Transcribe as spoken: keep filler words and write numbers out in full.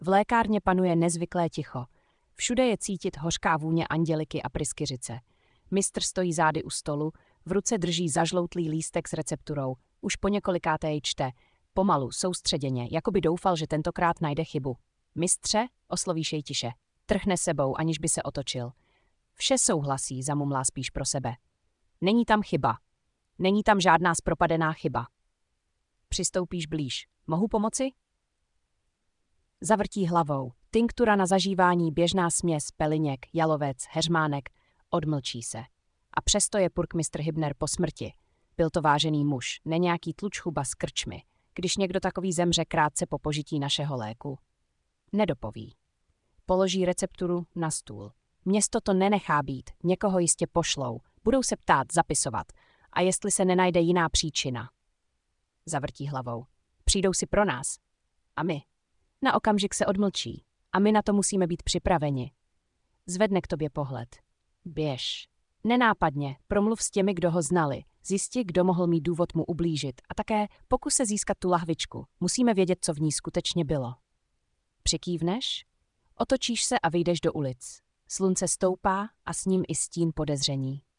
V lékárně panuje nezvyklé ticho. Všude je cítit hořká vůně anděliky a pryskyřice. Mistr stojí zády u stolu, v ruce drží zažloutlý lístek s recepturou. Už po několikáté jej čte. Pomalu, soustředěně, jako by doufal, že tentokrát najde chybu. Mistře, oslovíš jej tiše. Trhne sebou, aniž by se otočil. Vše souhlasí, zamumlá spíš pro sebe. Není tam chyba. Není tam žádná zpropadená chyba. Přistoupíš blíž. Mohu pomoci? Zavrtí hlavou. Tinktura na zažívání, běžná směs, peliněk, jalovec, heřmánek. Odmlčí se. A přesto je purkmistr Hybner po smrti. Byl to vážený muž, ne nějaký tlučchuba s krčmy. Když někdo takový zemře krátce po požití našeho léku. Nedopoví. Položí recepturu na stůl. Město to nenechá být, někoho jistě pošlou. Budou se ptát, zapisovat. A jestli se nenajde jiná příčina. Zavrtí hlavou. Přijdou si pro nás. A my. Na okamžik se odmlčí. A my na to musíme být připraveni. Zvedne k tobě pohled. Běž. Nenápadně, promluv s těmi, kdo ho znali. Zjisti, kdo mohl mít důvod mu ublížit. A také pokus se získat tu lahvičku. Musíme vědět, co v ní skutečně bylo. Přikývneš? Otočíš se a vyjdeš do ulic. Slunce stoupá a s ním i stín podezření.